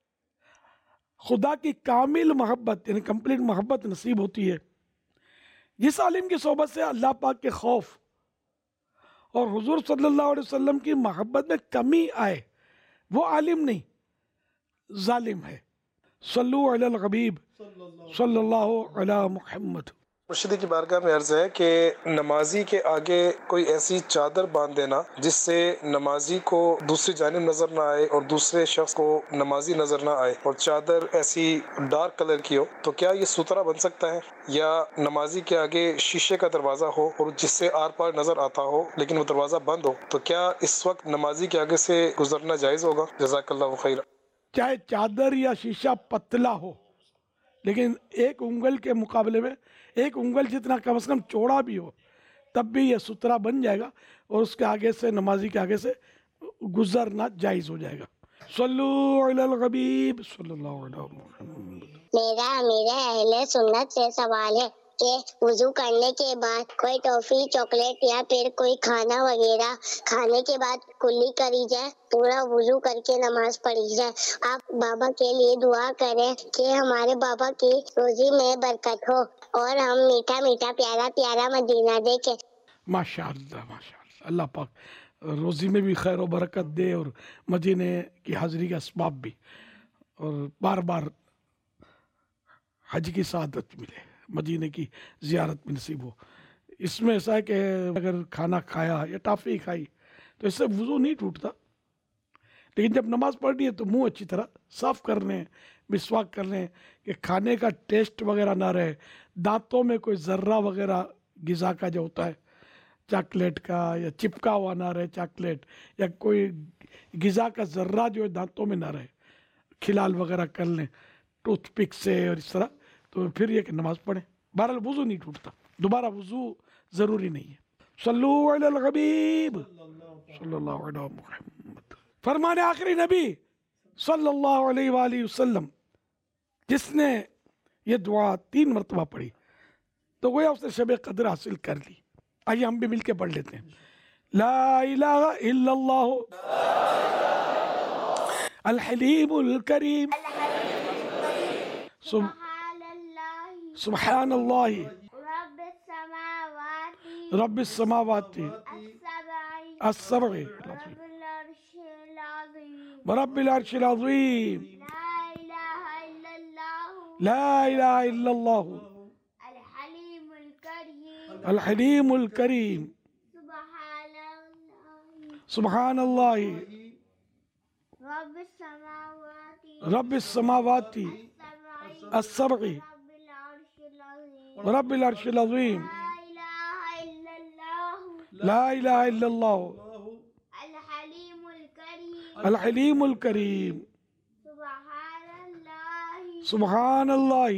خدا کی کامل محبت یعنی کمپلیٹ محبت نصیب ہوتی ہے۔ جس عالم کی صحبت سے اللہ پاک کے خوف اور حضور صلی اللہ علیہ وسلم کی محبت میں کمی آئے وہ عالم نہیں، ظالم ہے۔ صلو علی الحبیب صلی اللہ علی محمد۔
مرشدی کی بارگاہ میں عرض ہے کہ نمازی کے آگے کوئی ایسی چادر باندھ دینا جس سے نمازی کو دوسری جانب نظر نہ آئے اور دوسرے شخص کو نمازی نظر نہ آئے، اور چادر ایسی ڈارک کلر کی ہو، تو کیا یہ سترا بن سکتا ہے؟ یا نمازی کے آگے شیشے کا دروازہ ہو اور جس سے آر پار نظر آتا ہو لیکن وہ دروازہ بند ہو، تو کیا اس وقت نمازی کے آگے سے گزرنا جائز ہوگا؟ جزاک اللہ خیر۔
چاہے چادر یا شیشہ پتلا ہو لیکن ایک انگل کے مقابلے میں ایک انگل جتنا کم از کم چوڑا بھی ہو تب بھی یہ سترا بن جائے گا اور اس کے آگے سے نمازی کے آگے سے گزرنا جائز ہو جائے گا۔ صلو علی الحبیب صلی اللہ علیہ وسلم۔
میرا امیر اہل سنت سے سوال ہے کہ وضو کرنے کے بعد کوئی ٹافی چاکلیٹ یا پھر کوئی کھانا وغیرہ کھانے کے بعد کلی کری جائے، پورا وضو کر کے نماز پڑھی جائے۔ آپ بابا کے لیے دعا کریں کہ ہمارے بابا کی روزی میں برکت ہو اور ہم میٹھا میٹھا پیارا پیارا مدینہ دیکھیں۔
ماشاءاللہ ماشاءاللہ، اللہ پاک روزی میں بھی خیر و برکت دے اور مدینے کی حاضری کا اسباب بھی، اور بار بار حج کی سعادت ملے، مدینے کی زیارت میں نصیب ہو۔ اس میں ایسا ہے کہ اگر کھانا کھایا یا ٹافی کھائی تو اس سے وضو نہیں ٹوٹتا، لیکن جب نماز پڑھنی ہے تو منہ اچھی طرح صاف کر لیں، مسواک کر لیں کہ کھانے کا ٹیسٹ وغیرہ نہ رہے، دانتوں میں کوئی ذرہ وغیرہ غذا کا جو ہوتا ہے چاکلیٹ کا یا چپکا ہوا نہ رہے چاکلیٹ، یا کوئی غذا کا ذرہ جو ہے دانتوں میں نہ رہے، کھلال وغیرہ کر لیں ٹوتھ پک سے اور اس طرح، تو پھر یہ کہ نماز پڑھیں۔ بہرحال وضو نہیں ٹوٹتا، دوبارہ وضو ضروری نہیں ہے۔ صلو علی الحبیب صلی اللہ علیہ محمد۔ فرمان آخری نبی صلی اللہ علیہ وآلہ وسلم جس نے یہ دعا تین مرتبہ پڑھی تو گویا اس نے شب قدر حاصل کر لی۔ آئیے ہم بھی مل کے پڑھ لیتے ہیں۔ لا الہ الا اللہ الحلیم الکریم سبحان اللہ رب السماوات السبع ورب العرش العظیم لا الہ الا اللہ الحلیم الکریم سبحان اللہ رب السماوات السبع ورب العرش العظیم لا الہ الا اللہ الحلیم الکریم سبحان اللہ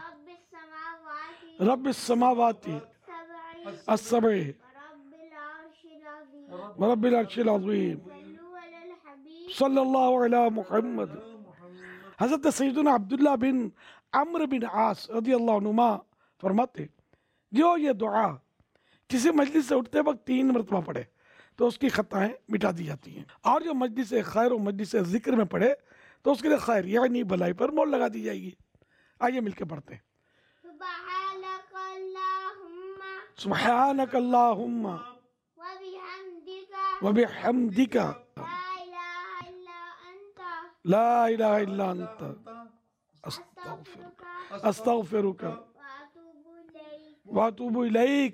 رب السماوات السبع ورب العرش العظیم صلی اللہ علی محمد. حضرت سیدنا عبداللہ بن عمرو بن عاص رضی اللہ عنہما فرماتے جو یہ دعا کسی مجلس سے اٹھتے وقت تین مرتبہ پڑھے تو اس کی خطائیں مٹا دی جاتی ہیں، اور جو مجلس خیر و مجلس ذکر میں پڑھے تو اس کے لیے خیر یعنی بھلائی پر مول لگا دی جائے گی. آئیے مل کے پڑھتے ہیں. سبحانک اللہم وبحمدک لا الہ الا انت استغفرک استغفرک واتوب الیک.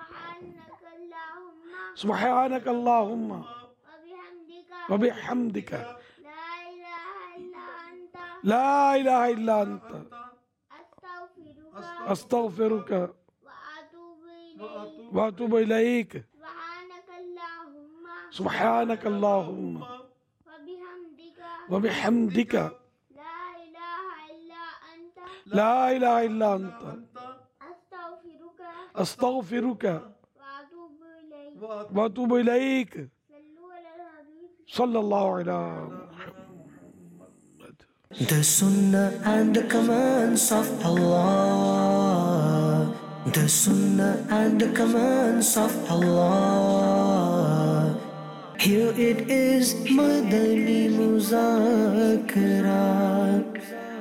سبحانک اللہم وبحمدک لا الہ الا انت استغفرک واتوب الیک. سبحانک اللہم وبحمدک لا الہ الا انت استغفرک واتوب الیک. صلی اللہ علیہ محمد.
The Sunnah and the commands of Allah. The Sunnah and the commands of Allah. Here it is, Madani Muzakara.